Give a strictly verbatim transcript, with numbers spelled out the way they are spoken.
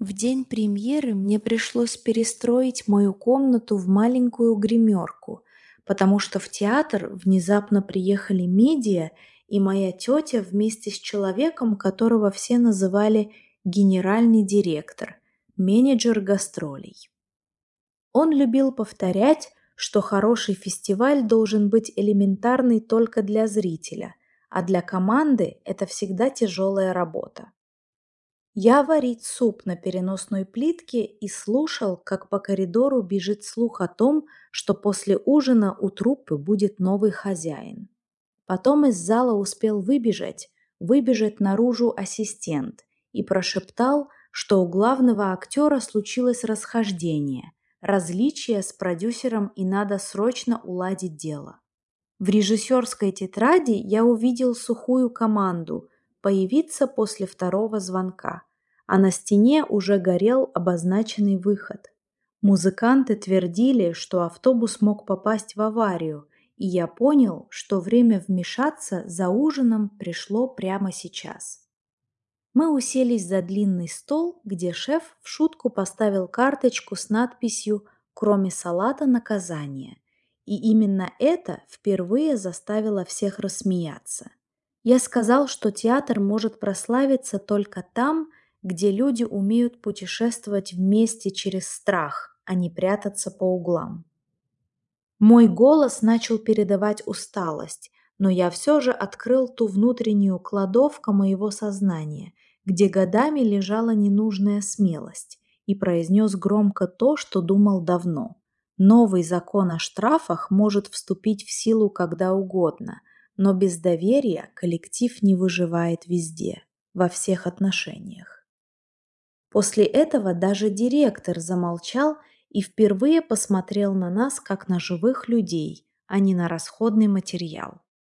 В день премьеры мне пришлось перестроить мою комнату в маленькую гримерку, потому что в театр внезапно приехали медиа, и моя тетя вместе с человеком, которого все называли генеральный директор, менеджер гастролей. Он любил повторять, что хороший фестиваль должен быть элементарный только для зрителя, а для команды это всегда тяжелая работа. Я варить суп на переносной плитке и слушал, как по коридору бежит слух о том, что после ужина у труппы будет новый хозяин. Потом из зала успел выбежать, выбежать наружу ассистент и прошептал, что у главного актера случилось расхождение, различие с продюсером и надо срочно уладить дело. В режиссерской тетради я увидел сухую команду «Появиться после второго звонка», а на стене уже горел обозначенный выход. Музыканты твердили, что автобус мог попасть в аварию, и я понял, что время вмешаться за ужином пришло прямо сейчас. Мы уселись за длинный стол, где шеф в шутку поставил карточку с надписью «Кроме салата наказание». И именно это впервые заставило всех рассмеяться. Я сказал, что театр может прославиться только там, где люди умеют путешествовать вместе через страх, а не прятаться по углам. Мой голос начал передавать усталость, но я все же открыл ту внутреннюю кладовку моего сознания, где годами лежала ненужная смелость, и произнес громко то, что думал давно. Новый закон о штрафах может вступить в силу когда угодно, но без доверия коллектив не выживает везде, во всех отношениях. После этого даже директор замолчал и впервые посмотрел на нас как на живых людей, а не на расходный материал.